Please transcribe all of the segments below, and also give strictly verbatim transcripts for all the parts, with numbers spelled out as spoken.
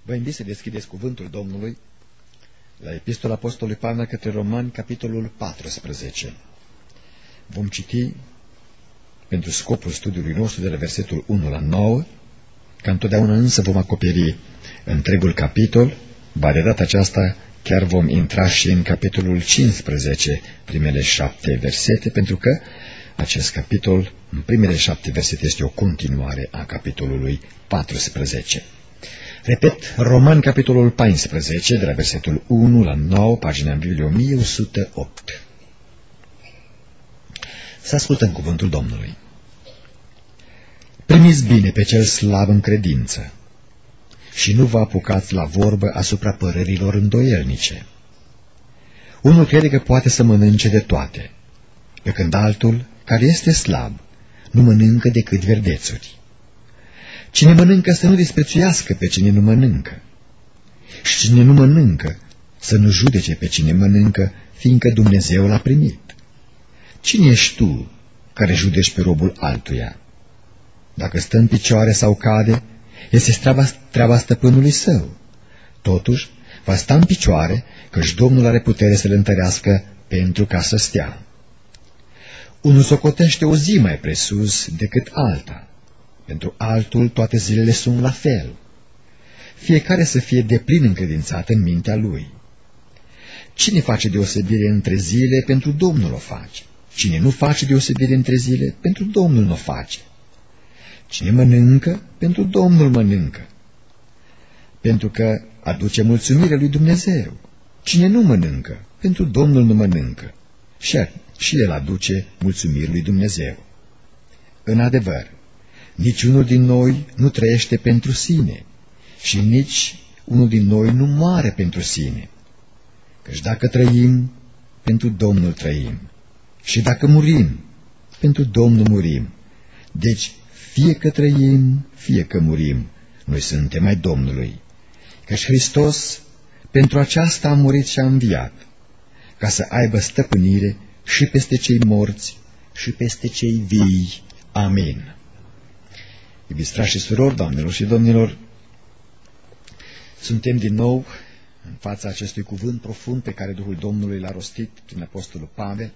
Vă invit să deschideți cuvântul Domnului la Epistola Apostolului Pavel către Romani, capitolul paisprezece. Vom citi pentru scopul studiului nostru de la versetul unu la nouă, ca întotdeauna însă vom acoperi întregul capitol, ba de data aceasta chiar vom intra și în capitolul cincisprezece, primele șapte versete, pentru că acest capitol, în primele șapte versete, este o continuare a capitolului paisprezece. Repet, Romani, capitolul paisprezece, de la versetul unu la nouă, pagina în Biblie o mie o sută opt. Să ascultăm cuvântul Domnului. Primiți bine pe cel slab în credință și nu vă apucați la vorbă asupra părerilor îndoielnice. Unul crede că poate să mănânce de toate, pe când altul, care este slab, nu mănâncă decât verdețuri. Cine mănâncă să nu disprețuiască pe cine nu mănâncă, și cine nu mănâncă să nu judece pe cine mănâncă, fiindcă Dumnezeu l-a primit. Cine ești tu care judeci pe robul altuia? Dacă stă în picioare sau cade, este treaba, treaba stăpânului său. Totuși, va sta în picioare, căci Domnul are putere să-l întărească pentru ca să stea. Unul socotește o zi mai presus decât alta. Pentru altul toate zilele sunt la fel. Fiecare să fie deplin încredințat în mintea lui. Cine face deosebire între zile, pentru Domnul o face. Cine nu face deosebire între zile, pentru Domnul nu o face. Cine mănâncă, pentru Domnul mănâncă, pentru că aduce mulțumire lui Dumnezeu. Cine nu mănâncă, pentru Domnul nu mănâncă, și, și el aduce mulțumiri lui Dumnezeu. În adevăr, niciunul din noi nu trăiește pentru sine și nici unul din noi nu moare pentru sine. Căci dacă trăim, pentru Domnul trăim, și dacă murim, pentru Domnul murim. Deci, fie că trăim, fie că murim, noi suntem ai Domnului. Căci Hristos pentru aceasta a murit și a înviat, ca să aibă stăpânire și peste cei morți și peste cei vii. Amin. Iubiți frați și surori, doamnelor și domnilor, suntem din nou în fața acestui cuvânt profund pe care Duhul Domnului l-a rostit prin Apostolul Pavel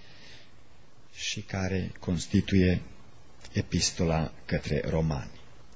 și care constituie epistola către romani.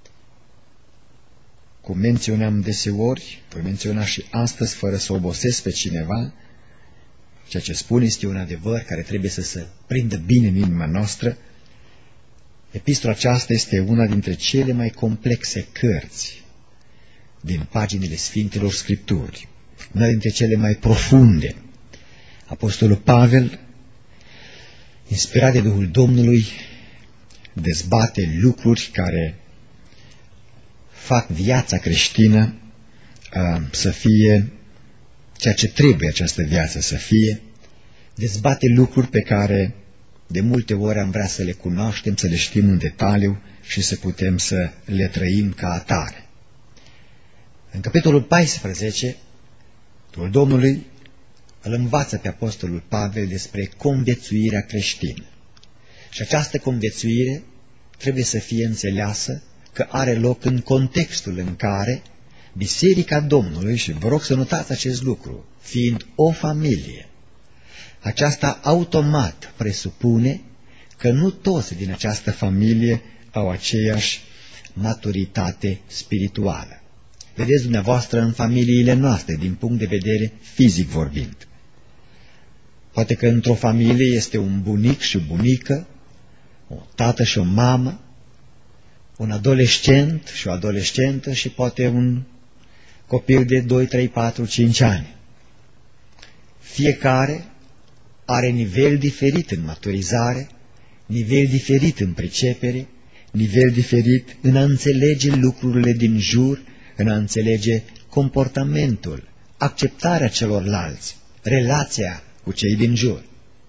Cum menționam deseori, voi menționa și astăzi, fără să obosesc pe cineva, ceea ce spun este un adevăr care trebuie să se prindă bine în inima noastră. Epistola aceasta este una dintre cele mai complexe cărți din paginile Sfintelor Scripturi, una dintre cele mai profunde. Apostolul Pavel, inspirat de Duhul Domnului, dezbate lucruri care fac viața creștină uh, să fie ceea ce trebuie această viață să fie, dezbate lucruri pe care de multe ori am vrea să le cunoaștem, să le știm în detaliu și să putem să le trăim ca atare. În capitolul paisprezece, Duhul Domnului îl învață pe Apostolul Pavel despre conviețuirea creștină. Și această conviețuire trebuie să fie înțeleasă că are loc în contextul în care Biserica Domnului, și vă rog să notați acest lucru, fiind o familie, aceasta automat presupune că nu toți din această familie au aceeași maturitate spirituală. Vedeți dumneavoastră în familiile noastre, din punct de vedere fizic vorbind. Poate că într-o familie este un bunic și o bunică, o tată și o mamă, un adolescent și o adolescentă și poate un copil de doi, trei, patru, cinci ani. Fiecare are nivel diferit în maturizare, nivel diferit în pricepere, nivel diferit în a înțelege lucrurile din jur, în a înțelege comportamentul, acceptarea celorlalți, relația cu cei din jur.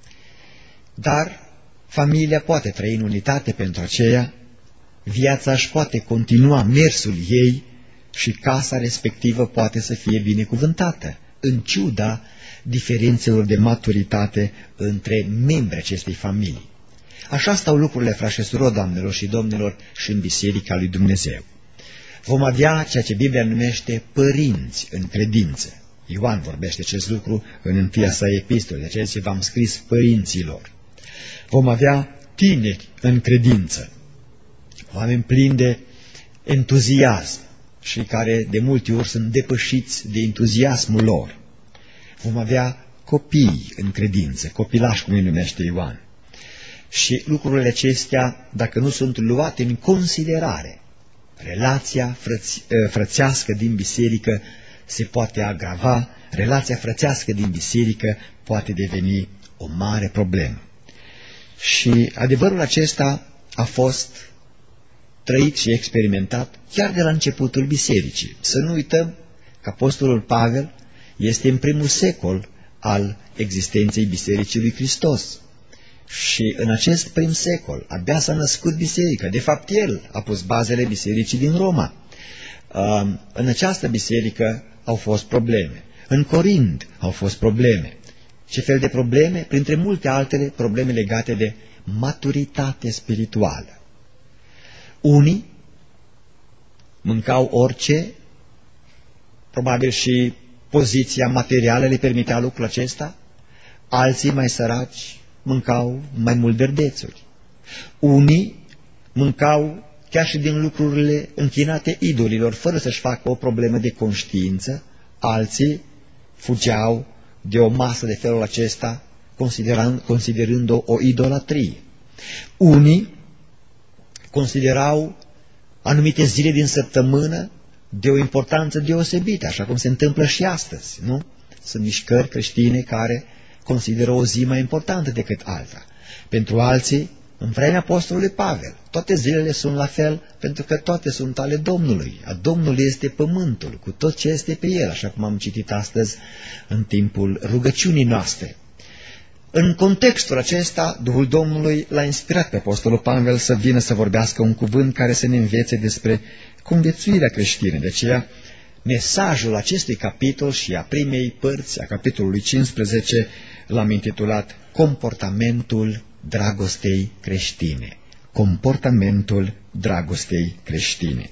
Dar familia poate trăi în unitate pentru aceea, viața își poate continua mersul ei și casa respectivă poate să fie binecuvântată, în ciuda diferențelor de maturitate între membrii acestei familii. Așa stau lucrurile, frați și surori, doamnelor și domnilor, și în Biserica lui Dumnezeu. Vom avea ceea ce Biblia numește părinți în credință. Ioan vorbește acest lucru în întâia sa epistolă, de aceea zice, v-am scris părinților. Vom avea tineri în credință, oameni plini de entuziasm și care de multe ori sunt depășiți de entuziasmul lor. Vom avea copii în credință, copilași cum îi numește Ioan. Și lucrurile acestea, dacă nu sunt luate în considerare, relația frăți, frățească din biserică se poate agrava, relația frățească din biserică poate deveni o mare problemă. Și adevărul acesta a fost trăit și experimentat chiar de la începutul bisericii. Să nu uităm că apostolul Pavel este în primul secol al existenței Bisericii lui Hristos. Și în acest prim secol abia s-a născut biserica. De fapt, el a pus bazele bisericii din Roma. În această biserică au fost probleme. În Corint au fost probleme. Ce fel de probleme? Printre multe altele, probleme legate de maturitate spirituală. Unii mâncau orice, probabil și poziția materială le permitea lucrul acesta, alții mai săraci mâncau mai mult verdețuri. Unii mâncau chiar și din lucrurile închinate idolilor, fără să-și facă o problemă de conștiință, alții fugeau de o masă de felul acesta, considerând, considerând-o o idolatrie. Unii considerau anumite zile din săptămână de o importanță deosebită, așa cum se întâmplă și astăzi, nu? Sunt mișcări creștine care consideră o zi mai importantă decât alta. Pentru alții, în vremea apostolului Pavel, toate zilele sunt la fel, pentru că toate sunt ale Domnului. A Domnului este pământul, cu tot ce este pe el, așa cum am citit astăzi în timpul rugăciunii noastre. În contextul acesta, Duhul Domnului l-a inspirat pe apostolul Pavel să vină să vorbească un cuvânt care să ne învețe despre conviețuirea creștină. De aceea, mesajul acestui capitol și a primei părți a capitolului cincisprezece l-am intitulat Comportamentul dragostei creștine. Comportamentul dragostei creștine.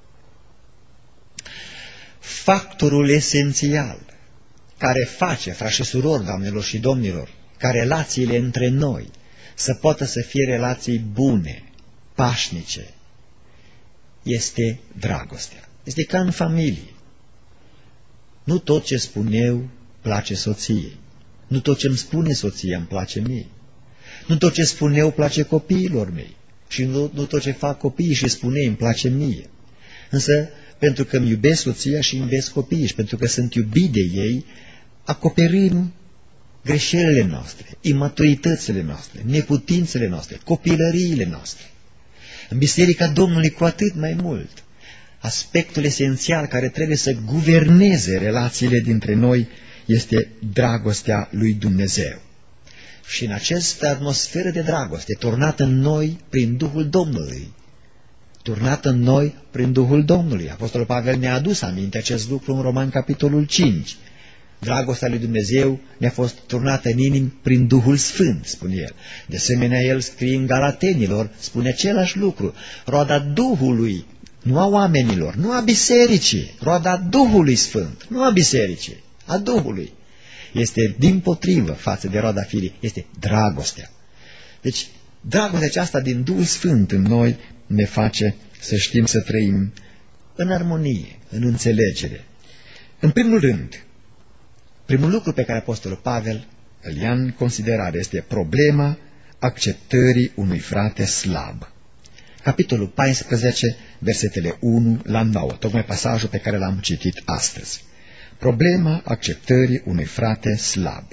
Factorul esențial care face, frați și surori, doamnelor și domnilor, ca relațiile între noi să poată să fie relații bune, pașnice, este dragostea. Este ca în familie. Nu tot ce spun eu place soției. Nu tot ce îmi spune soția îmi place mie. Nu tot ce spun eu place copiilor mei. Și nu, nu tot ce fac copiii și spun ei îmi place mie. Însă, pentru că îmi iubesc soția și îmi iubesc copiii și pentru că sunt iubit de ei, acoperim greșelile noastre, imaturitățile noastre, neputințele noastre, copilăriile noastre. În Biserica Domnului cu atât mai mult. Aspectul esențial care trebuie să guverneze relațiile dintre noi este dragostea lui Dumnezeu. Și în această atmosferă de dragoste, turnată în noi prin Duhul Domnului, turnată în noi prin Duhul Domnului. Apostolul Pavel ne-a adus aminte acest lucru în Romani, capitolul cinci. Dragostea lui Dumnezeu ne-a fost turnată în inimi prin Duhul Sfânt, spune el. De asemenea, el scrie în Galatenilor, spune același lucru. Roada Duhului, nu a oamenilor, nu a bisericii, roada Duhului Sfânt, nu a bisericii, a Duhului. Este dimpotrivă față de roada firii, este dragostea. Deci, dragostea aceasta din Duhul Sfânt în noi ne face să știm să trăim în armonie, în înțelegere. În primul rând, primul lucru pe care apostolul Pavel îl ia în considerare este problema acceptării unui frate slab. Capitolul paisprezece, versetele unu la nouă, tocmai pasajul pe care l-am citit astăzi. Problema acceptării unui frate slab.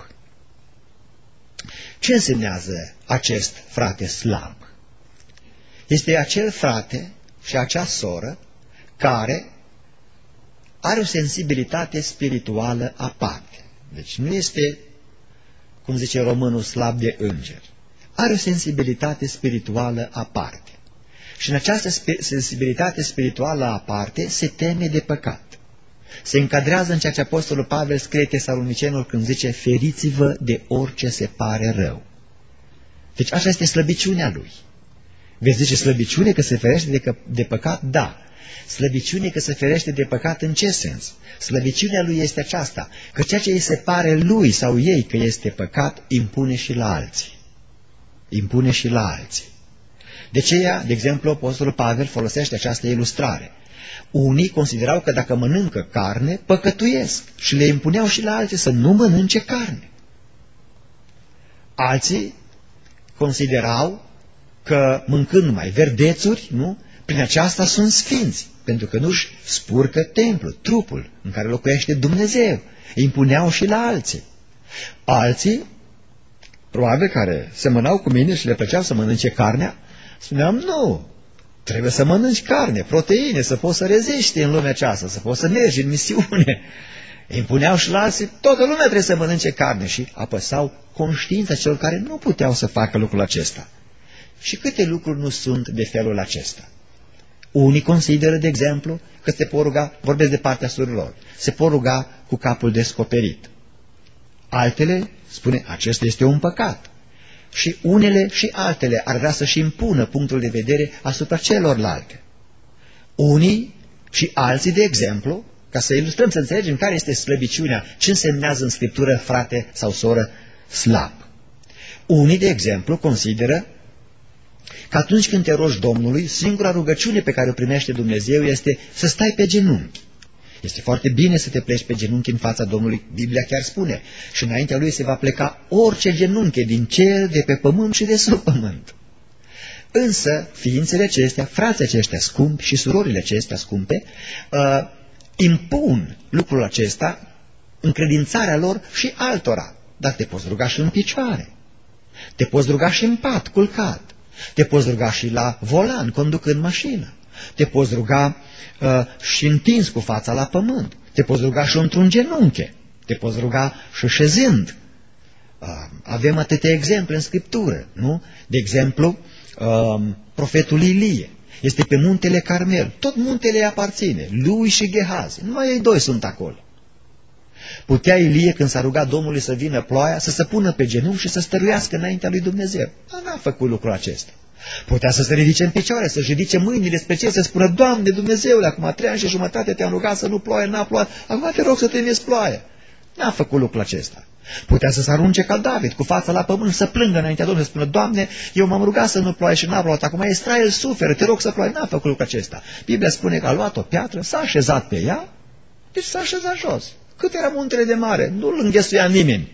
Ce însemnează acest frate slab? Este acel frate și acea soră care are o sensibilitate spirituală aparte. Deci nu este, cum zice românul, slab de înger. Are o sensibilitate spirituală aparte. Și în această sensibilitate spirituală aparte se teme de păcat. Se încadrează în ceea ce apostolul Pavel scrie Tesalonicenilor când zice: feriți-vă de orice se pare rău. Deci așa este slăbiciunea lui. Veți zice slăbiciune că se ferește de, de păcat? Da. Slăbiciune că se ferește de păcat în ce sens? Slăbiciunea lui este aceasta, că ceea ce îi se pare lui sau ei că este păcat, impune și la alții. Impune și la alții. De aceea, de exemplu, Apostolul Pavel folosește această ilustrare. Unii considerau că dacă mănâncă carne, păcătuiesc și le impuneau și la alții să nu mănânce carne. Alții considerau că mâncând numai verdețuri, nu, prin aceasta sunt sfinți, pentru că nu-și spurcă templul, trupul în care locuiește Dumnezeu. Îi impuneau și la alții. Alții, probabil care semănau cu mine și le plăceau să mănânce carnea, spuneam, nu, trebuie să mănânci carne, proteine, să poți să reziști în lumea aceasta, să poți să mergi în misiune. Îi impuneau și la alții, toată lumea trebuie să mănânce carne și apăsau conștiința celor care nu puteau să facă lucrul acesta. Și câte lucruri nu sunt de felul acesta? Unii consideră, de exemplu, că se pot ruga, vorbesc de partea surorilor, se pot ruga cu capul descoperit. Altele spune, acesta este un păcat. Și unele și altele ar vrea să-și impună punctul de vedere asupra celorlalte. Unii și alții, de exemplu, ca să ilustrăm, să înțelegem care este slăbiciunea, ce însemnează în Scriptură frate sau soră slab. Unii, de exemplu, consideră că atunci când te rogi Domnului, singura rugăciune pe care o primește Dumnezeu este să stai pe genunchi. Este foarte bine să te pleci pe genunchi în fața Domnului, Biblia chiar spune, și înaintea Lui se va pleca orice genunchi din cer, de pe pământ și de sub pământ. Însă, ființele acestea, frații aceștia scumpi și surorile acestea scumpe, uh, impun lucrul acesta, încredințarea lor și altora. Dar te poți ruga și în picioare, te poți ruga și în pat, culcat, te poți ruga și la volan, conducând mașină, te poți ruga uh, și întins cu fața la pământ, te poți ruga și într-un genunche, te poți ruga și șezând. Uh, avem atâtea exemple în Scriptură, nu? De exemplu, uh, profetul Ilie este pe muntele Carmel, tot muntele îi aparține, lui și Gehazi, numai ei doi sunt acolo. Putea Ilie, când s-a rugat Domnului să vină ploaia, să se pună pe genunchi și să stăruiască înaintea lui Dumnezeu. Dar n-a făcut lucrul acesta. Putea să se ridice în picioare, să-și ridice mâinile spre cer, să spună, Doamne Dumnezeule, acum trei ani și jumătate te-am rugat să nu ploaie, n-a plouat, acum te rog să trimiți ploaie. N-a făcut lucrul acesta. Putea să se arunce ca David, cu fața la pământ, să plângă înaintea Domnului, să spună, Doamne, eu m-am rugat să nu ploaie și n-a plouat, acum Israel suferă, te rog să ploaie. N-a făcut lucrul acesta. Biblia spune că a luat o piatră, s-a așezat pe ea, deci s-a așezat jos. Cât era muntele de mare? Nu-l înghesuia nimeni.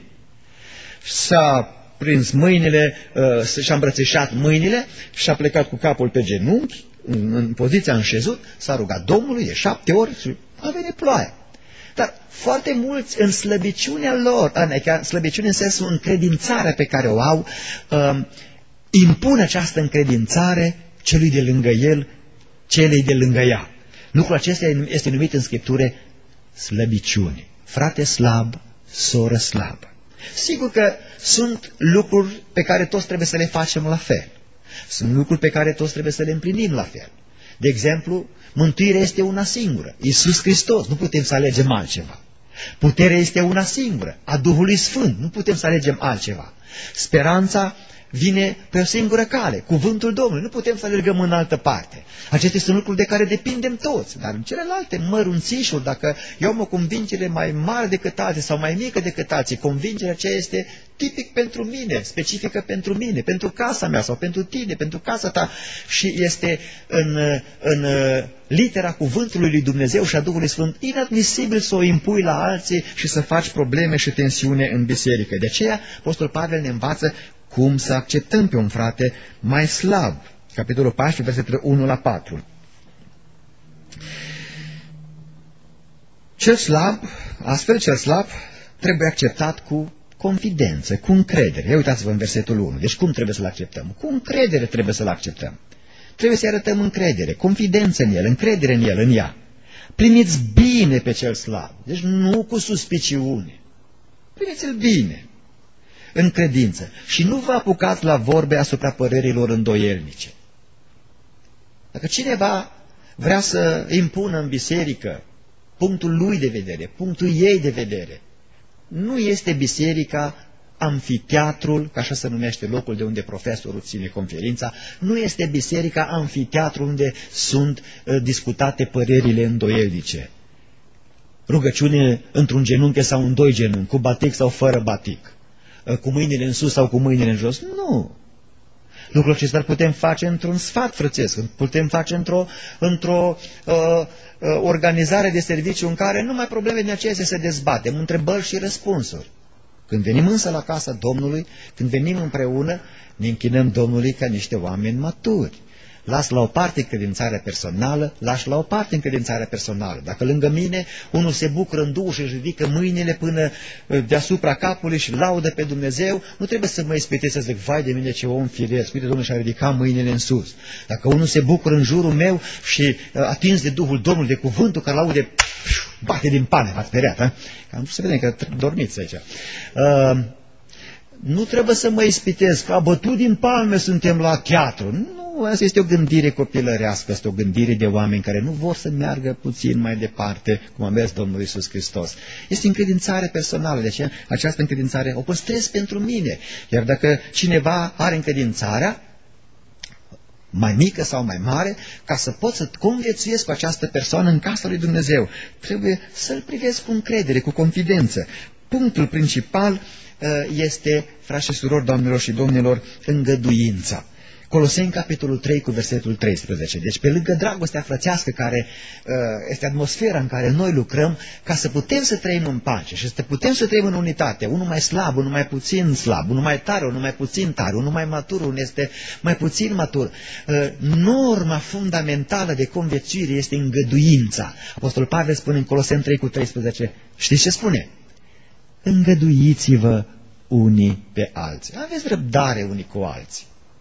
S-a prins mâinile, uh, și-a îmbrățișat mâinile și a plecat cu capul pe genunchi, în, în poziția înșezut, s-a rugat Domnului de șapte ori și a venit ploaia. Dar foarte mulți în slăbiciunea lor, adică slăbiciune în sensul încredințarea pe care o au, uh, impun această încredințare celui de lângă el, celei de lângă ea. Lucrul acesta este numit în Scriptură slăbiciune. Frate slab, soră slabă. Sigur că sunt lucruri pe care toți trebuie să le facem la fel. Sunt lucruri pe care toți trebuie să le împlinim la fel. De exemplu, mântuirea este una singură, Iisus Hristos, nu putem să alegem altceva. Puterea este una singură, a Duhului Sfânt, nu putem să alegem altceva. Speranța vine pe o singură cale, cuvântul Domnului, nu putem să alergăm în altă parte. Acestea sunt lucruri de care depindem toți, dar în celelalte mărunțișuri, dacă eu am o convingere mai mare decât alții sau mai mică decât alții, convingerea aceea este tipic pentru mine, specifică pentru mine, pentru casa mea sau pentru tine, pentru casa ta și este în, în litera cuvântului lui Dumnezeu și a Duhului Sfânt inadmisibil să o impui la alții și să faci probleme și tensiune în biserică. De aceea, Apostolul Pavel ne învață cum să acceptăm pe un frate mai slab. Capitolul paisprezece, versetele unu la patru. Cel slab, astfel cel slab, trebuie acceptat cu confidență, cu încredere. Ia uitați-vă în versetul unu. Deci cum trebuie să-l acceptăm? Cu încredere trebuie să-l acceptăm. Trebuie să-i arătăm încredere, confidență în el, încredere în el, în ea. Primiți bine pe cel slab. Deci nu cu suspiciune. Primiți-l bine, în credință. Și nu vă apucați la vorbe asupra părerilor îndoielnice. Dacă cineva vrea să impună în biserică punctul lui de vedere, punctul ei de vedere, nu este biserica amfiteatrul, că așa se numește locul de unde profesorul ține conferința, nu este biserica amfiteatrul unde sunt uh, discutate părerile îndoielnice. Rugăciune într-un genunchi sau în doi genunchi, cu batic sau fără batic, uh, cu mâinile în sus sau cu mâinile în jos. Nu! Lucrul acesta îl putem face într-un sfat frățesc, putem face într-o într-o uh, uh, organizare de serviciu în care numai probleme din acestea se dezbatem, întrebări și răspunsuri. Când venim însă la casa Domnului, când venim împreună, ne închinăm Domnului ca niște oameni maturi. Las la o parte încredințarea personală, lași la o parte încredințarea personală. Dacă lângă mine unul se bucură în Duhul și își ridică mâinile până deasupra capului și laudă pe Dumnezeu, nu trebuie să mă ispitesc să zic, vai de mine ce om firesc, uite Domnul și-a ridicat mâinile în sus. Dacă unul se bucură în jurul meu și atins de Duhul Domnului, de cuvântul care laude, bate din pane, v-ați speriat, ha? Am vrut să vedem că dormiți aici. Uh, nu trebuie să mă ispitesc, că a bătut din palme suntem la teatru. Nu, asta este o gândire copilărească, este o gândire de oameni care nu vor să meargă puțin mai departe, cum a mers Domnul Iisus Hristos. Este încredințare personală, de aceea această încredințare o păstrez pentru mine. Iar dacă cineva are încredințarea, mai mică sau mai mare, ca să pot să conviețuiesc cu această persoană în casa lui Dumnezeu, trebuie să-l privesc cu încredere, cu confidență. Punctul principal este, frați și surori, doamnelor și domnilor, îngăduința. Coloseni, capitolul trei, cu versetul treisprezece. Deci, pe lângă dragostea frățească, care uh, este atmosfera în care noi lucrăm, ca să putem să trăim în pace și să putem să trăim în unitate, unul mai slab, unul mai puțin slab, unul mai tare, unul mai puțin tare, unul mai matur, unul este mai puțin matur. Uh, norma fundamentală de conviețuire este îngăduința. Apostolul Pavel spune în Coloseni trei, cu treisprezece, știți ce spune? Îngăduiți-vă unii pe alții. Aveți răbdare unii cu alții.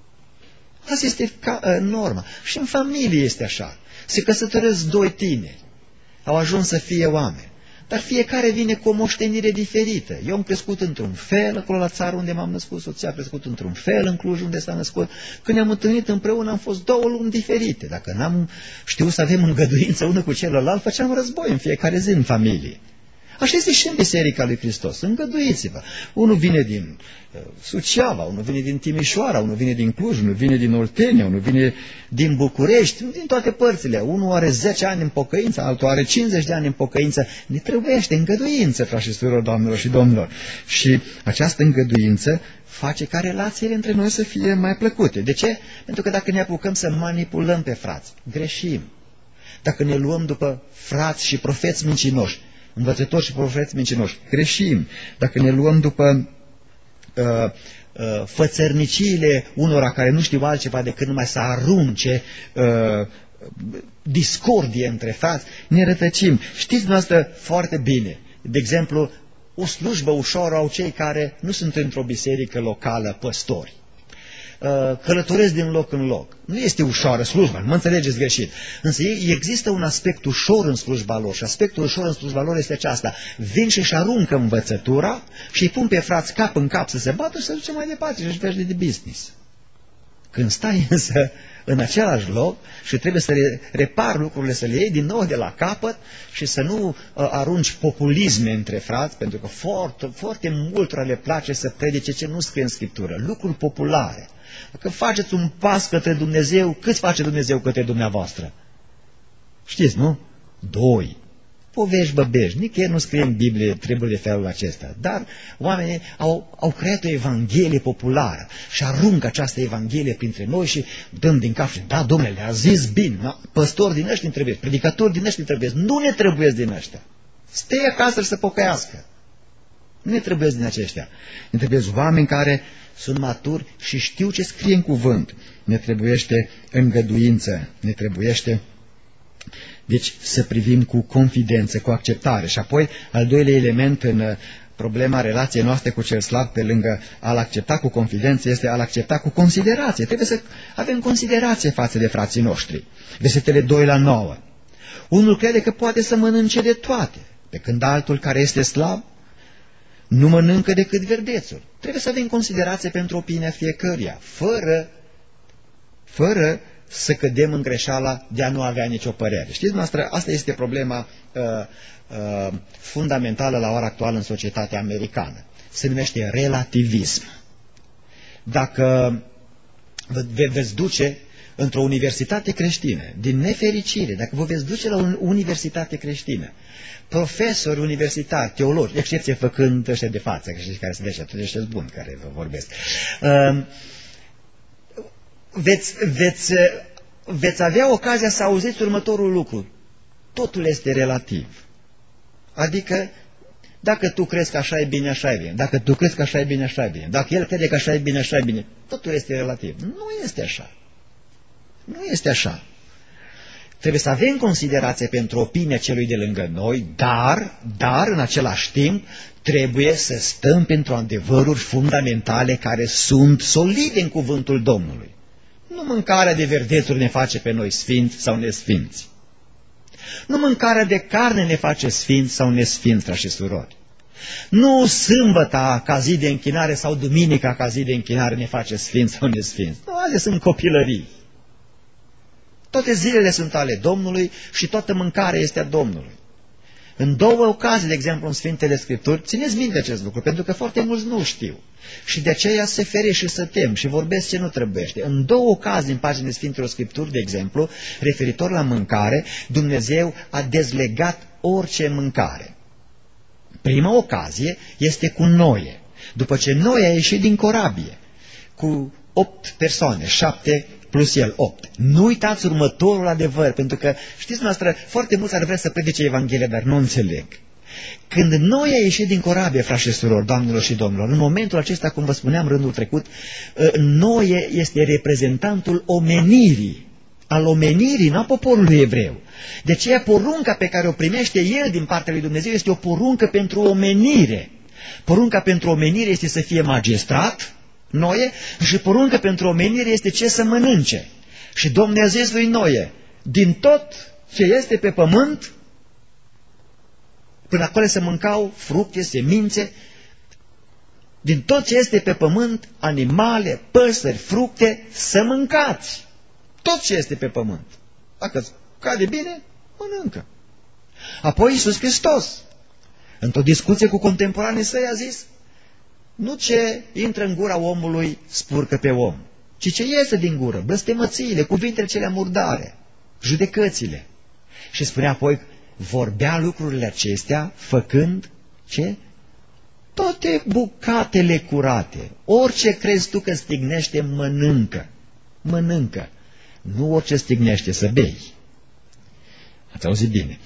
Asta este ca, uh, norma. Și în familie este așa. Se căsătoresc doi tineri. Au ajuns să fie oameni. Dar fiecare vine cu o moștenire diferită. Eu am crescut într-un fel, acolo la țară unde m-am născut, soția a crescut într-un fel, în Cluj unde s-a născut. Când ne-am întâlnit împreună am fost două lumi diferite. Dacă n-am știut să avem îngăduință unul cu celălalt, făceam război în fiecare zi în familie. Așa este și în Biserica lui Hristos. Îngăduiți-vă. Unul vine din uh, Suceava, unul vine din Timișoara, unul vine din Cluj, unul vine din Oltenia, unul vine din București, din toate părțile. Unul are zece ani în pocăință, altul are cincizeci de ani în pocăință. Ne trebuiește îngăduință, frați și surori, doamnelor și domnilor. Și această îngăduință face ca relațiile între noi să fie mai plăcute. De ce? Pentru că dacă ne apucăm să manipulăm pe frați, greșim. Dacă ne luăm după frați și profeți mincinoși, învățători și profeți mincinoși, greșim. Dacă ne luăm după uh, uh, fățărniciile unora care nu știu altceva decât numai să arunce uh, discordie între frați, ne rătăcim. Știți noastră foarte bine, de exemplu, o slujbă ușoară au cei care nu sunt într-o biserică locală păstori. Călătoresc din loc în loc. Nu este ușoară slujba, nu mă înțelegeți greșit. Însă există un aspect ușor în slujba lor și aspectul ușor în slujba lor este aceasta. Vin și își aruncă învățătura și îi pun pe frați cap în cap să se bată și să duce mai departe și își vede de business. Când stai însă în același loc și trebuie să repari lucrurile, să le iei din nou de la capăt și să nu uh, arunci populisme între frați, pentru că foarte, foarte multora le place să predice ce nu scrie în Scriptură, lucruri populare. Dacă faceți un pas către Dumnezeu, cât face Dumnezeu către dumneavoastră? Știți, nu? Doi. Povești băbești. Nicăieri nu scrie în Biblie treburi de felul acesta. Dar oamenii au, au creat o evanghelie populară și aruncă această evanghelie printre noi și dăm din cap și, da, domnule, le-a zis bine, da? Păstori din ăștia trebuie, predicatori din ăștia trebuie, nu ne trebuie din ăștia. Stai acasă și să pocăiască. Nu ne trebuie din aceștia. Ne trebuie oameni care sunt maturi și știu ce scrie în cuvânt. Ne trebuiește îngăduință, ne trebuiește, deci, să privim cu confidență, cu acceptare. Și apoi, al doilea element în problema relației noastre cu cel slab, pe lângă a-l accepta cu confidență, este a-l accepta cu considerație. Trebuie să avem considerație față de frații noștri. Versetele doi la nouă. Unul crede că poate să mănânce de toate, pe când altul, care este slab, nu mănâncă decât verdețul. Trebuie să avem considerație pentru opinia fiecăruia, fără, fără să cădem în greșeala de a nu avea nicio părere. Știți, noastră, asta este problema uh, uh, fundamentală la ora actuală în societatea americană. Se numește relativism. Dacă vă veți duce într-o universitate creștină, din nefericire, dacă vă veți duce la o universitate creștină, profesori universitari, teologi, excepție făcând ăștia de față, care se vede atunci, ăștia buni care vă vorbesc, uh, veți, veți, veți avea ocazia să auziți următorul lucru. Totul este relativ. Adică, dacă tu crezi că așa e bine, așa e bine. Dacă tu crezi că așa e bine, așa e bine. Dacă el crede că așa e bine, așa e bine. Totul este relativ. Nu este așa. Nu este așa. Trebuie să avem considerație pentru opinia celui de lângă noi, dar, dar, în același timp, trebuie să stăm pentru adevăruri fundamentale care sunt solide în cuvântul Domnului. Nu mâncarea de verdețuri ne face pe noi sfinți sau nesfinți. Nu mâncarea de carne ne face sfinți sau nesfinți, frați și surori. Nu sâmbăta ca zi de închinare sau duminica ca zi de închinare ne face sfinți sau nesfinți. Nu, astea sunt copilării. Toate zilele sunt ale Domnului și toată mâncarea este a Domnului. În două ocazii, de exemplu, în Sfintele Scripturi, țineți minte acest lucru, pentru că foarte mulți nu știu. Și de aceea se ferie și se tem și vorbesc ce nu trebuiește. În două ocazii, în paginile Sfintelor Scripturi, de exemplu, referitor la mâncare, Dumnezeu a dezlegat orice mâncare. Prima ocazie este cu Noe. După ce Noe a ieșit din corabie, cu opt persoane, șapte plus el, opt. Nu uitați următorul adevăr, pentru că, știți noastră, foarte mulți ar vrea să predice Evanghelia, dar nu înțeleg. Când Noe a ieșit din corabie, frați și surori, doamnelor și domnilor, în momentul acesta, cum vă spuneam rândul trecut, Noe este reprezentantul omenirii, al omenirii, nu a poporului evreu. De aceea porunca pe care o primește el din partea lui Dumnezeu este o poruncă pentru omenire. Porunca pentru omenire este să fie magistrat, Noe, și poruncă pentru omenire este ce să mănânce. Și Domnul a zis lui Noe, din tot ce este pe pământ, până acolo se mâncau fructe, semințe, din tot ce este pe pământ, animale, păsări, fructe, să mâncați. Tot ce este pe pământ. Dacă îți cade bine, mănâncă. Apoi Iisus Hristos, într-o discuție cu contemporanii săi, a zis, nu ce intră în gura omului spurcă pe om, ci ce iese din gură, blăstemățiile, cuvintele cele murdare, judecățile. Și spunea apoi, vorbea lucrurile acestea făcând ce? Toate bucatele curate. Orice crezi tu că stignește, mănâncă. Mănâncă. Nu orice stignește, să bei. Ați auzit bine.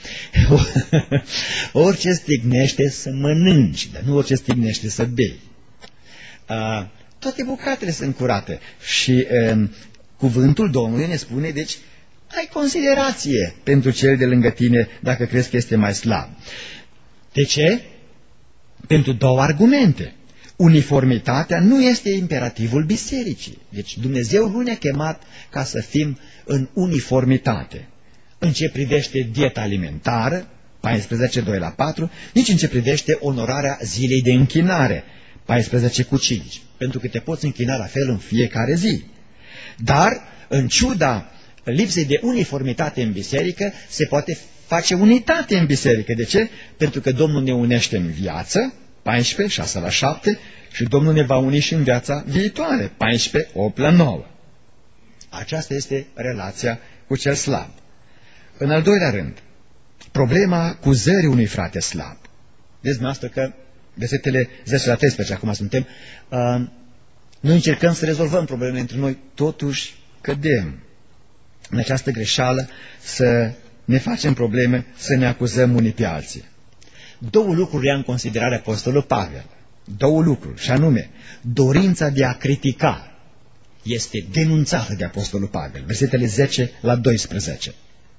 Orice stignește, să mănânci, dar nu orice stignește, să bei. Uh, toate bucatele sunt curate. Și uh, cuvântul Domnului ne spune, deci, ai considerație pentru cel de lângă tine dacă crezi că este mai slab. De ce? Pentru două argumente. Uniformitatea nu este imperativul bisericii. Deci Dumnezeu nu ne-a chemat ca să fim în uniformitate. În ce privește dieta alimentară, paisprezece, doi la patru, nici în ce privește onorarea zilei de închinare, paisprezece cu cinci, pentru că te poți închina la fel în fiecare zi. Dar, în ciuda lipsei de uniformitate în biserică, se poate face unitate în biserică. De ce? Pentru că Domnul ne unește în viață, paisprezece, șase la șapte, și Domnul ne va uni și în viața viitoare, paisprezece, opt la nouă. Aceasta este relația cu cel slab. În al doilea rând, problema cuzării unui frate slab. Vedeți noastră că versetele zece la treisprezece, acum suntem, uh, noi încercăm să rezolvăm problemele între noi, totuși cădem în această greșeală să ne facem probleme, să ne acuzăm unii pe alții. Două lucruri ia în considerare Apostolul Pavel. Două lucruri, și anume, dorința de a critica este denunțată de Apostolul Pavel. Versetele zece la doisprezece.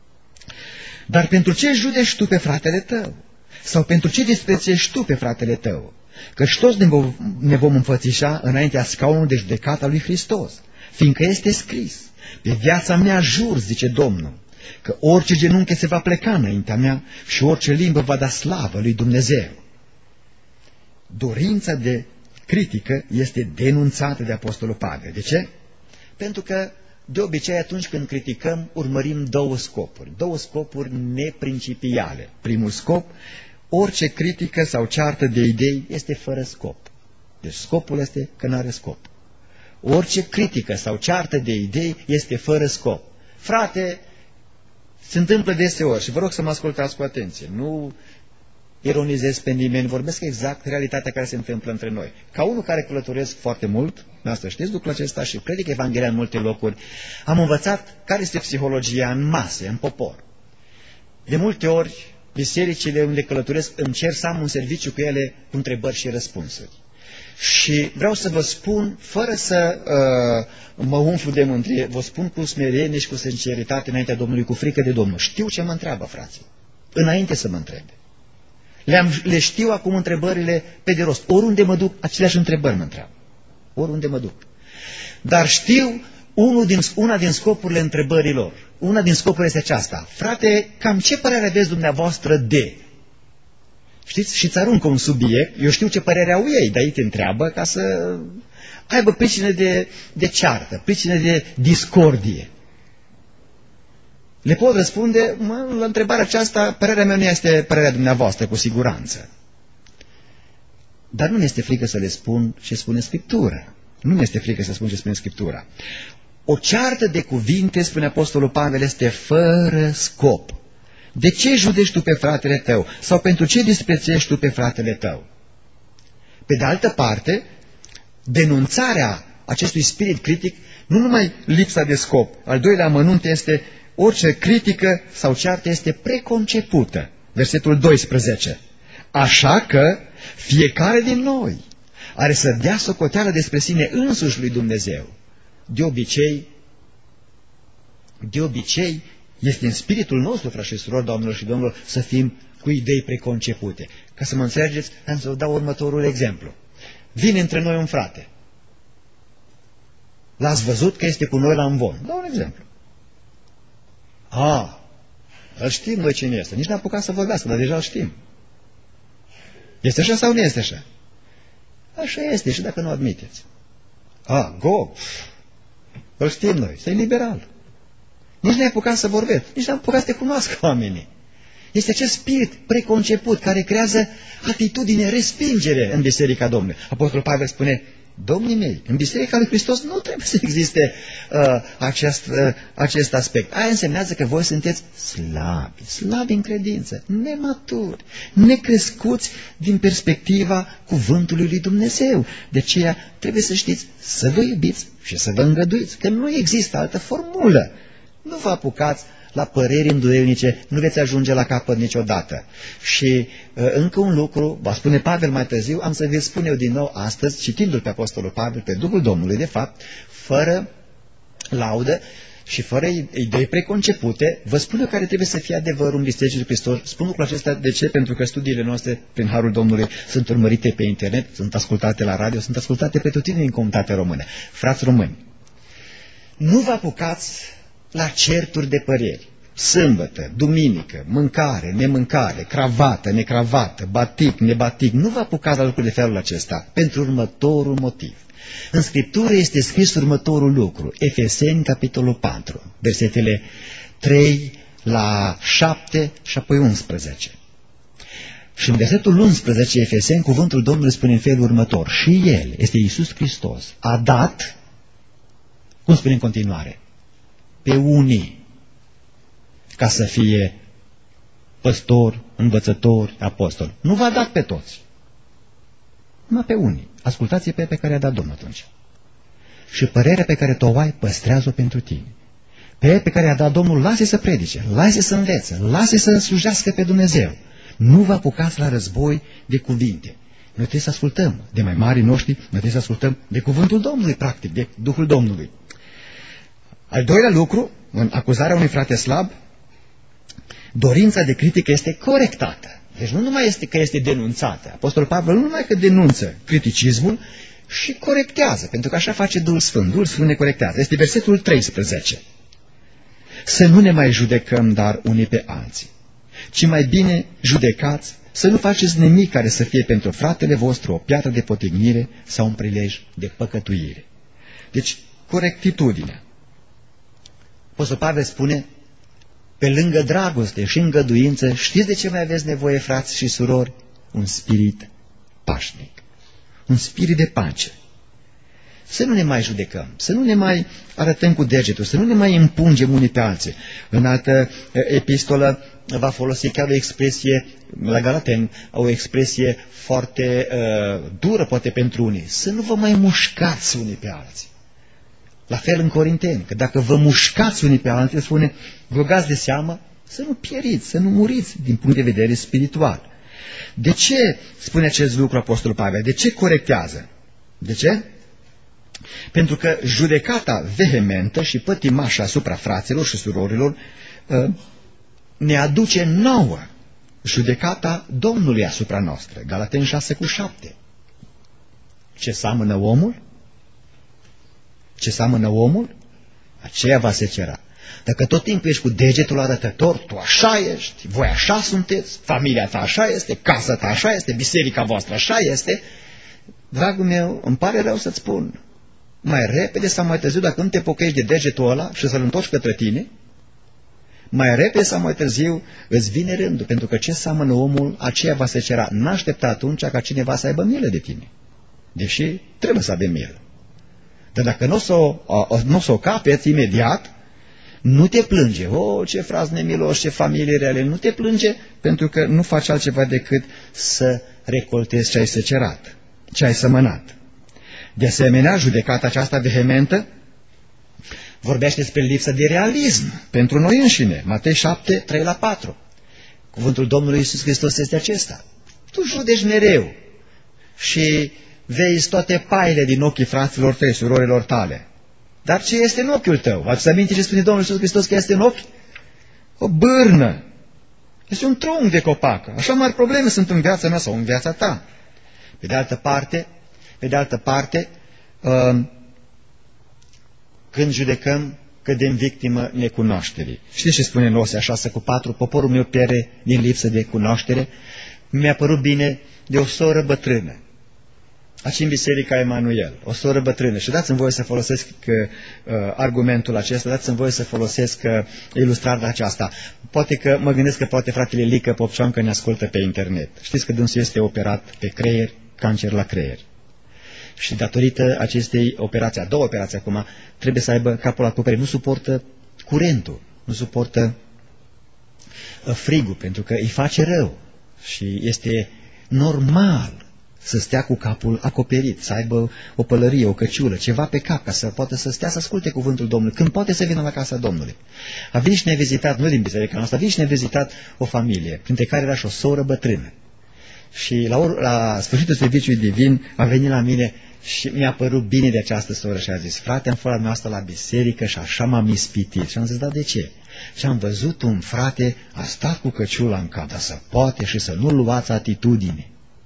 Dar pentru ce judești tu pe fratele tău? Sau pentru ce disprețiești tu pe fratele tău? Căci toți ne vom, ne vom înfățișa înaintea scaunului de judecată a lui Hristos, fiindcă este scris, pe viața mea jur, zice Domnul, că orice genunchi se va pleca înaintea mea și orice limbă va da slavă lui Dumnezeu. Dorința de critică este denunțată de Apostolul Pavel. De ce? Pentru că De obicei, atunci când criticăm, urmărim două scopuri, două scopuri neprincipiale. Primul scop, orice critică sau ceartă de idei este fără scop. Deci scopul este că nu are scop. Orice critică sau ceartă de idei este fără scop. Frate, se întâmplă deseori și vă rog să mă ascultați cu atenție. Nu ironizez pe nimeni, vorbesc exact realitatea care se întâmplă între noi. Ca unul care călătoresc foarte mult, asta știți lucrul acesta și predic Evanghelia în multe locuri, am învățat care este psihologia în mase, în popor. De multe ori, bisericile unde călătoresc îmi cer să am un serviciu cu ele cu întrebări și răspunsuri. Și vreau să vă spun, fără să uh, mă umflu de mândrie, vă spun cu smerenie și cu sinceritate înaintea Domnului, cu frică de Domnul. Știu ce mă întreabă, frații, înainte să mă întrebe. Le, le știu acum întrebările pe de rost. Oriunde mă duc, aceleași întrebări mă întreabă. Oriunde mă duc. Dar știu unul din, una din scopurile întrebărilor. Una din scopurile este aceasta. Frate, cam ce părere aveți dumneavoastră de... Știți? Și îți aruncă un subiect. Eu știu ce părere au ei, dar ei te întreabă ca să aibă pricine de, de ceartă, pricine de discordie. Le pot răspunde, mă, la întrebarea aceasta, părerea mea nu este părerea dumneavoastră, cu siguranță. Dar nu mi-este frică să le spun ce spune Scriptura. Nu mi-este frică să spun ce spune Scriptura. O ceartă de cuvinte, spune Apostolul Pavel, este fără scop. De ce judești tu pe fratele tău? Sau pentru ce disprețuiești tu pe fratele tău? Pe de altă parte, denunțarea acestui spirit critic, nu numai lipsa de scop. Al doilea amănunt este orice critică sau ceartă este preconcepută. Versetul doisprezece. Așa că fiecare din noi are să dea socoteală despre sine însuși lui Dumnezeu. De obicei, de obicei, este în spiritul nostru, frați și surori, doamnelor și domnilor, să fim cu idei preconcepute. Ca să mă înțelegeți, am să vă dau următorul exemplu. Vine între noi un frate. L-ați văzut că este cu noi la învon. Dau un exemplu. A, îl știm noi cine este. Nici n-a apucat să vorbească, dar deja îl știm. Este așa sau nu este așa? Așa este și dacă nu admiteți. A, go! Îl știm noi, este liberal. Nici n-ai apucat să vorbești, nici n-ai apucat să te cunoască oamenii. Este acest spirit preconceput care creează atitudine, respingere în Biserica Domnului. Apostolul Pavel spune, domnii mei, în Biserica lui Hristos nu trebuie să existe uh, acest, uh, acest aspect. Aia însemnează că voi sunteți slabi, slabi în credință, nematuri, necrescuți din perspectiva cuvântului lui Dumnezeu. De aceea trebuie să știți să vă iubiți și să vă îngăduiți, că nu există altă formulă. Nu vă apucați la păreri îndoielnice, nu veți ajunge la capăt niciodată. Și uh, încă un lucru, va spune Pavel mai târziu, am să vi-l spun eu din nou astăzi, citindu-l pe Apostolul Pavel, pe Duhul Domnului, de fapt, fără laudă și fără idei preconcepute, vă spun eu care trebuie să fie adevărul în Bisericii lui Hristos. Spun lucrul acesta de ce? Pentru că studiile noastre, prin Harul Domnului, sunt urmărite pe internet, sunt ascultate la radio, sunt ascultate pe tutine în comunitatea română. Frați români, nu vă apucați la certuri de păreri. Sâmbătă, duminică, mâncare, nemâncare, cravată, necravată, batic, nebatic. Nu vă apucați la lucruri de felul acesta pentru următorul motiv. În Scriptură este scris următorul lucru. Efeseni, capitolul patru, versetele trei la șapte și apoi unsprezece. Și în versetul unsprezece, Efeseni, cuvântul Domnului spune în felul următor. Și El, este Iisus Hristos, a dat, cum spune în continuare, pe unii ca să fie păstori, învățători, apostoli. Nu v-a dat pe toți, numai pe unii. Ascultați-i pe pe care a dat Domnul atunci. Și părerea pe care tu o ai, păstrează-o pentru tine. Pe pe care a dat Domnul, lasă să predice, lasă să învețe, lasă să slujească pe Dumnezeu. Nu vă apucați la război de cuvinte. Noi trebuie să ascultăm de mai mari noștri, noi trebuie să ascultăm de cuvântul Domnului, practic, de Duhul Domnului. Al doilea lucru, în acuzarea unui frate slab, dorința de critică este corectată. Deci nu numai este că este denunțată. Apostolul Pavel nu numai că denunță criticismul și corectează, pentru că așa face Duhul Sfânt. Duhul Sfânt ne corectează. Este versetul treisprezece. Să nu ne mai judecăm, dar unii pe alții, ci mai bine judecați, să nu faceți nimic care să fie pentru fratele vostru o piatră de potignire sau un prilej de păcătuire. Deci, corectitudinea. Apostolul Pavel spune, pe lângă dragoste și îngăduință, știți de ce mai aveți nevoie, frați și surori? Un spirit pașnic, un spirit de pace. Să nu ne mai judecăm, să nu ne mai arătăm cu degetul, să nu ne mai împungem unii pe alții. În altă epistolă va folosi chiar o expresie, la Galateni, o expresie foarte uh, dură poate pentru unii. Să nu vă mai mușcați unii pe alții. La fel în Corinteni, că dacă vă mușcați unii pe alții, spune, rugați de seamă să nu pieriți, să nu muriți din punct de vedere spiritual. De ce spune acest lucru Apostolul Pavel? De ce corectează? De ce? Pentru că judecata vehementă și pătimașă asupra fraților și surorilor ne aduce nouă judecata Domnului asupra noastră. Galateni șase cu șapte. Ce seamănă omul? Ce seamănă omul? Aceea va secera. Dacă tot timpul ești cu degetul arătător, tu așa ești, voi așa sunteți, familia ta așa este, casa ta așa este, biserica voastră așa este, dragul meu, îmi pare rău să-ți spun, mai repede sau mai târziu, dacă nu te pocăiești de degetul ăla și să-l întorci către tine, mai repede sau mai târziu îți vine rândul, pentru că ce seamănă omul, aceea va secera. N-aștepta atunci ca cineva să aibă milă de tine, deși trebuie să avem milă. Dar dacă nu o să o, o, o capeți imediat, nu te plânge. O, ce frați nemiloși, ce familii rele, nu te plânge, pentru că nu faci altceva decât să recoltezi ce ai secerat, ce ai sămănat. De asemenea, judecata aceasta vehementă vorbește despre lipsă de realism pentru noi înșine. Matei șapte, trei la patru. Cuvântul Domnului Iisus Hristos este acesta. Tu judeci mereu și vezi toate paile din ochii fraților tăi, surorilor tale. Dar ce este în ochiul tău? Ați aminte ce spune Domnul Iisus Hristos că este în ochi? O bârnă. Este un trunchi de copac. Așa mari probleme sunt în viața mea sau în viața ta. Pe de altă parte, pe de altă parte, când judecăm, cădem victimă necunoașterii. Știți ce spune în Osea șase cu patru? Poporul meu pierde din lipsă de cunoaștere. Mi-a părut bine de o soră bătrână. Aici în Biserica Emanuel, o soră bătrână. Și dați-mi voie să folosesc uh, argumentul acesta, dați-mi voie să folosesc uh, ilustrarea aceasta. Poate că, mă gândesc că poate fratele Lică Popceancă ne ascultă pe internet. Știți că dânsul este operat pe creier, cancer la creier. Și datorită acestei operații, a două operații acum, trebuie să aibă capul acoperit. Nu suportă curentul, nu suportă uh, frigul, pentru că îi face rău. Și este normal să stea cu capul acoperit, să aibă o pălărie, o căciulă, ceva pe cap, ca să poată să stea să asculte cuvântul Domnului, când poate să vină la casa Domnului. A venit și ne-a vizitat, nu din biserica noastră, a venit și ne-a vizitat o familie, printre care era și o soră bătrână. Și la, or, la sfârșitul serviciului divin a venit la mine și mi-a părut bine de această soră și a zis, frate, am fost la noastră la biserică și așa m-am ispitit. Și am zis, da, de ce? Și am văzut un frate, a stat cu căciula în cap, dar să poate și să nu luați atitudine.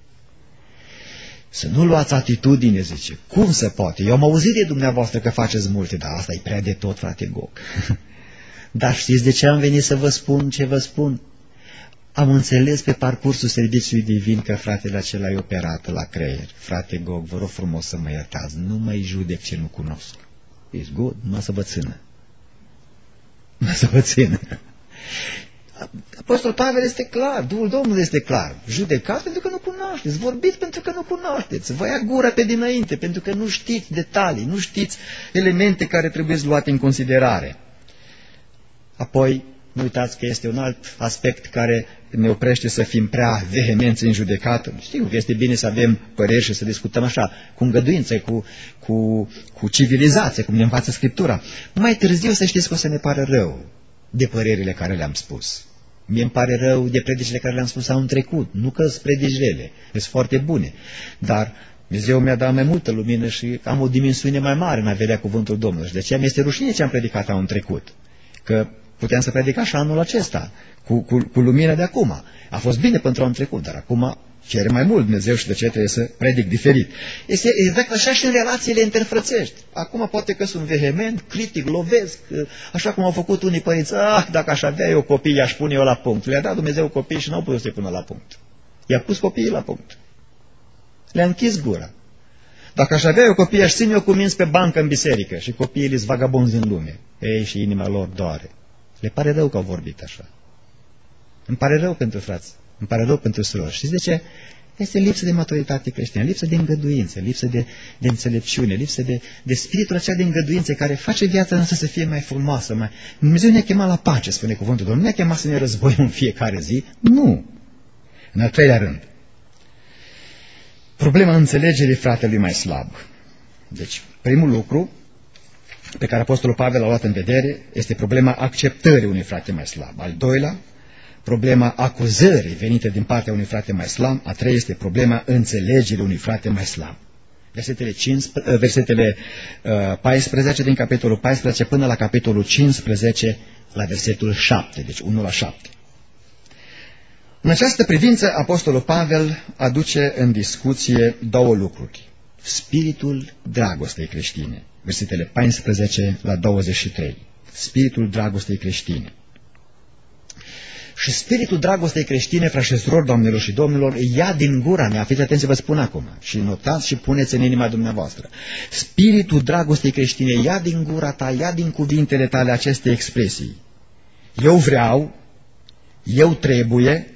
Să nu luați atitudine, zice. Cum se poate? Eu am auzit de dumneavoastră că faceți multe, dar asta e prea de tot, frate Gog. Dar știți de ce am venit să vă spun ce vă spun? Am înțeles pe parcursul serviciului divin că fratele acela e operat la creier. Frate Gog, vă rog frumos să mă iertați, nu mai judec ce nu cunosc. It's good, numai să vă țină. Numai să vă țină. Apostol Pavel este clar, Duhul Domnului este clar. Judecați pentru că nu cunoașteți, vorbiți pentru că nu cunoașteți, vă ia gura pe dinainte, pentru că nu știți detalii, nu știți elemente care trebuie luate în considerare. Apoi, nu uitați că este un alt aspect care ne oprește să fim prea vehemenți în judecată. Știu că este bine să avem păreri și să discutăm așa, cu îngăduință, cu, cu, cu civilizație, cum ne învață Scriptura. Mai târziu să știți că o să ne pare rău de părerile care le-am spus. Mie îmi pare rău de predicile care le-am spus anul trecut. Nu că sunt predici rele, sunt foarte bune. Dar Dumnezeu mi-a dat mai multă lumină și am o dimensiune mai mare în a vedea cuvântul Domnului. Și de aceea mi-este rușine ce am predicat anul trecut. Că puteam să predic așa anul acesta, cu, cu, cu lumina de acum. A fost bine pentru anul trecut, dar acum cere mai mult Dumnezeu și de ce trebuie să predic diferit. Este exact așa și în relațiile interfrățești. Acum poate că sunt vehement, critic, lovesc, așa cum au făcut unii părinți. Ah, dacă aș avea eu copii, i-aș pune eu la punct. Le-a dat Dumnezeu copii și n-au putut să-i pună la punct. I-a pus copiii la punct. Le-a închis gura. Dacă aș avea eu copii, aș ține eu cu minți pe bancă în biserică și copiii îți vagabonzi în lume. ei și inima lor doare. Le pare rău că au vorbit așa. Îmi pare rău pentru frați, îmi pare rău pentru surori. Știți de ce? Este lipsă de maturitate creștină, lipsă de îngăduință, lipsă de, de înțelepciune, lipsă de, de spiritul acela de îngăduință care face viața noastră să fie mai frumoasă. Mai... Dumnezeu ne-a chemat la pace, spune cuvântul Domnului, nu ne-a chemat să ne războim în fiecare zi. Nu. În al treilea rând, problema înțelegerii fratelui mai slab. Deci, primul lucru pe care Apostolul Pavel l-a luat în vedere este problema acceptării unui frate mai slab. Al doilea, problema acuzării venite din partea unui frate mai slab. A treia este problema înțelegerii unui frate mai slab. Versetele, cincisprezece, versetele uh, paisprezece din capitolul paisprezece până la capitolul cincisprezece la versetul șapte, deci unu la șapte. În această privință, Apostolul Pavel aduce în discuție două lucruri. Spiritul dragostei creștine, versetele paisprezece la douăzeci și trei. Spiritul dragostei creștine. Și spiritul dragostei creștine, frați și surori, doamnelor și domnilor, ia din gura mea, fiți atenți, vă spun acum, și notați și puneți în inima dumneavoastră. Spiritul dragostei creștine ia din gura ta, ia din cuvintele tale aceste expresii. Eu vreau, eu trebuie,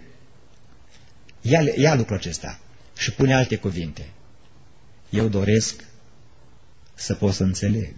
ia, ia lucrul acesta și pune alte cuvinte. Eu doresc să pot să înțeleg.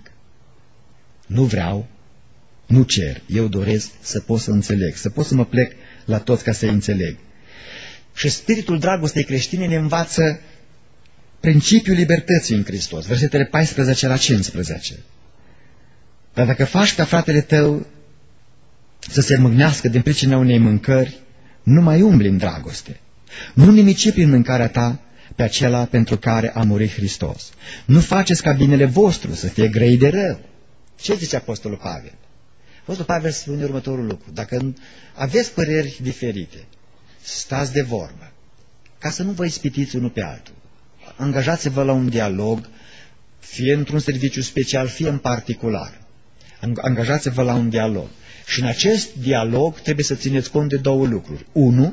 Nu vreau, nu cer, eu doresc să pot să înțeleg, să pot să mă plec la toți ca să înțeleg. Și spiritul dragostei creștine ne învață principiul libertății în Hristos, versetele paisprezece la cincisprezece. Dar dacă faci ca fratele tău să se mâhnească din pricina unei mâncări, nu mai umbli în dragoste. Nu nimici prin mâncarea ta pe acela pentru care a murit Hristos. Nu faceți ca binele vostru să fie grei de rău. Ce zice Apostolul Pavel? Apostolul Pavel spune următorul lucru. Dacă aveți păreri diferite, stați de vorbă, ca să nu vă ispitiți unul pe altul. Angajați-vă la un dialog, fie într-un serviciu special, fie în particular. Angajați-vă la un dialog. Și în acest dialog trebuie să țineți cont de două lucruri. Unu,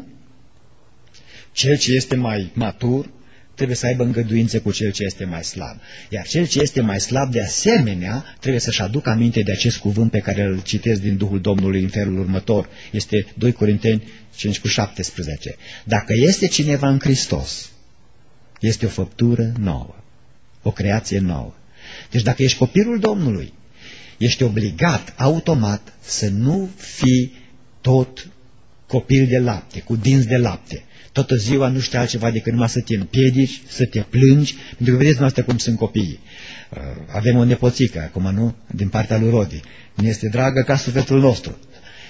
cel ce este mai matur trebuie să aibă îngăduințe cu cel ce este mai slab. Iar cel ce este mai slab, de asemenea, trebuie să-și aducă aminte de acest cuvânt pe care îl citesc din Duhul Domnului în felul următor. Este doi Corinteni cinci cu șaptesprezece. Dacă este cineva în Hristos, este o făptură nouă, o creație nouă. Deci dacă ești copilul Domnului, ești obligat, automat, să nu fii tot copil de lapte, cu dinți de lapte. Toată ziua nu știi altceva decât numai să te împiedici, să te plângi, pentru că vedeți noastră cum sunt copiii. Avem o nepoțică, acum nu, din partea lui Rodi. Ne este dragă ca sufletul nostru.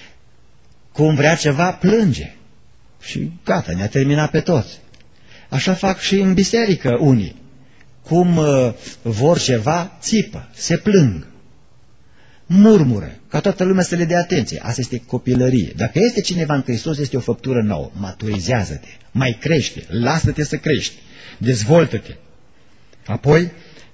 Cum vrea ceva, plânge. Și gata, ne-a terminat pe toți. Așa fac și în biserică unii. Cum uh, vor ceva, țipă, se plâng. Murmură, ca toată lumea să le dea atenție. Asta este copilărie. Dacă este cineva în Hristos, este o făptură nouă. Maturizează-te, mai crește, lasă-te să crești, dezvoltă-te. Apoi,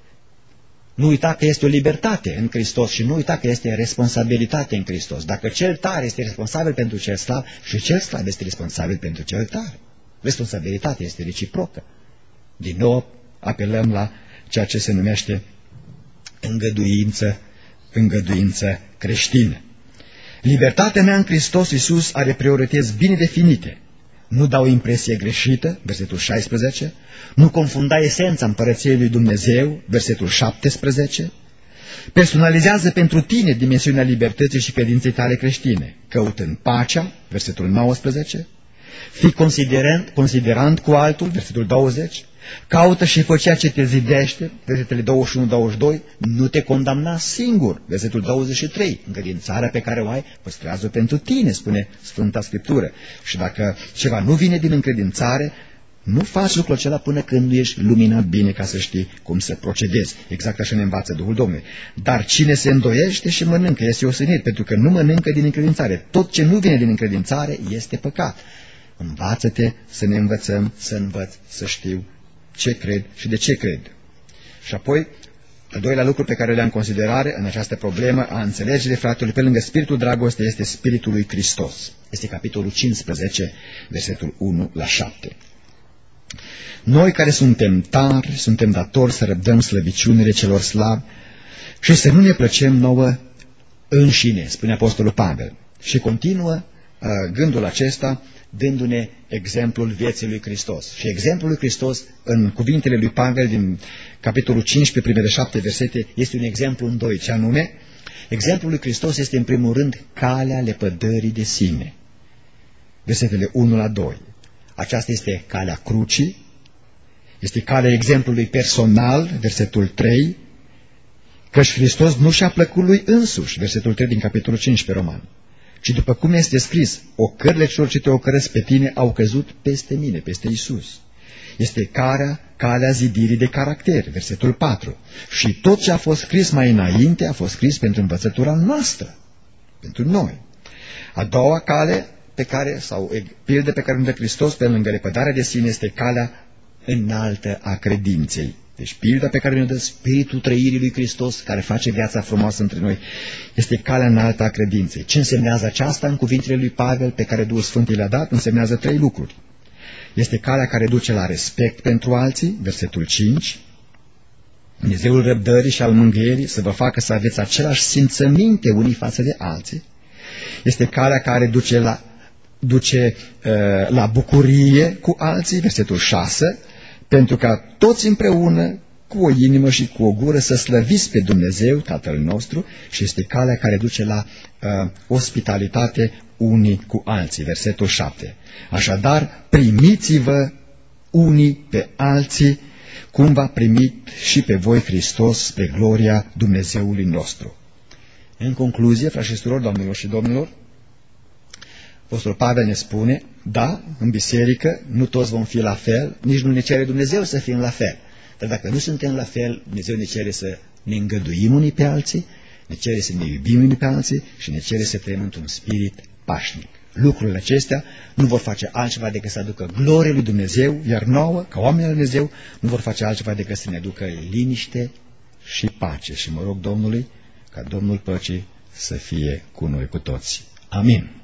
nu uita că este o libertate în Hristos și nu uita că este responsabilitate în Hristos. Dacă cel tare este responsabil pentru cel slab, și cel slab este responsabil pentru cel tare. Responsabilitatea este reciprocă. Din nou apelăm la ceea ce se numește îngăduință, îngăduință creștină. Libertatea mea în Hristos Iisus are priorități bine definite. Nu dau impresie greșită, versetul șaisprezece, nu confunda esența împărăției lui Dumnezeu, versetul șaptesprezece, personalizează pentru tine dimensiunea libertății și credinței tale creștine, căutând pacea, versetul nouăsprezece, fii considerant, considerant cu altul, versetul douăzeci, caută și fă ceea ce te zidește, versetele douăzeci și unu douăzeci și doi, nu te condamna singur, versetul douăzeci și trei, încredințarea pe care o ai, păstrează-o pentru tine, spune Sfânta Scriptură. Și dacă ceva nu vine din încredințare, nu faci lucrul acela până când nu ești luminat bine ca să știi cum să procedezi. Exact așa ne învață Duhul Domnului. Dar cine se îndoiește și mănâncă este ostenit, pentru că nu mănâncă din încredințare. Tot ce nu vine din încredințare este păcat. Învață-te să ne învățăm, să învăț, să știu ce cred și de ce cred. Și apoi, al doilea lucru pe care le-am în considerare în această problemă a înțelegerii fratelui, pe lângă spiritul dragostei, este spiritul lui Hristos. Este capitolul cincisprezece, versetul unu la șapte. Noi care suntem tari, suntem datori să răbdăm slăbiciunile celor slabi și să nu ne plăcem nouă înșine, spune Apostolul Pavel. Și continuă uh, gândul acesta dându-ne exemplul vieții lui Hristos. Și exemplul lui Hristos, în cuvintele lui Pavel din capitolul cincisprezece, primele șapte versete, este un exemplu în doi, ce anume, exemplul lui Hristos este în primul rând calea lepădării de sine. Versetele unu la doi. Aceasta este calea crucii, este calea exemplului personal, versetul trei, căci Hristos nu și-a plăcut lui însuși, versetul trei din capitolul cincisprezece Roman, ci după cum este scris, ocările celor ce te ocărăsc pe tine au căzut peste mine, peste Iisus. Este calea, calea zidirii de caracter, versetul patru. Și tot ce a fost scris mai înainte a fost scris pentru învățătura noastră, pentru noi. A doua cale pe care, sau pildă pe care ne dă Hristos pe lângă lepădarea de sine, este calea înaltă a credinței. Deci pilda pe care ne dă Spiritul trăirii lui Hristos, care face viața frumoasă între noi, este calea înaltă a credinței. Ce însemnează aceasta în cuvintele lui Pavel pe care Duhul Sfânt le-a dat? Însemnează trei lucruri. Este calea care duce la respect pentru alții, versetul cinci, Dumnezeul răbdării și al mângâierii să vă facă să aveți același simțăminte unii față de alții. Este calea care duce la, duce, uh, la bucurie cu alții, versetul șase, pentru ca toți împreună, cu o inimă și cu o gură, să slăviți pe Dumnezeu, Tatăl nostru, și este calea care duce la uh, ospitalitate unii cu alții, versetul șapte. Așadar, primiți-vă unii pe alții, cum v-a primit și pe voi Hristos spre gloria Dumnezeului nostru. În concluzie, frați și surori, doamnelor și domnilor, Apostolul Pavel ne spune, da, în biserică nu toți vom fi la fel, nici nu ne cere Dumnezeu să fim la fel. Dar dacă nu suntem la fel, Dumnezeu ne cere să ne îngăduim unii pe alții, ne cere să ne iubim unii pe alții și ne cere să trăim într-un spirit pașnic. Lucrurile acestea nu vor face altceva decât să aducă glorie lui Dumnezeu, iar nouă, ca oameni al Dumnezeu, nu vor face altceva decât să ne aducă liniște și pace. Și mă rog Domnului ca Domnul păcii să fie cu noi cu toți. Amin.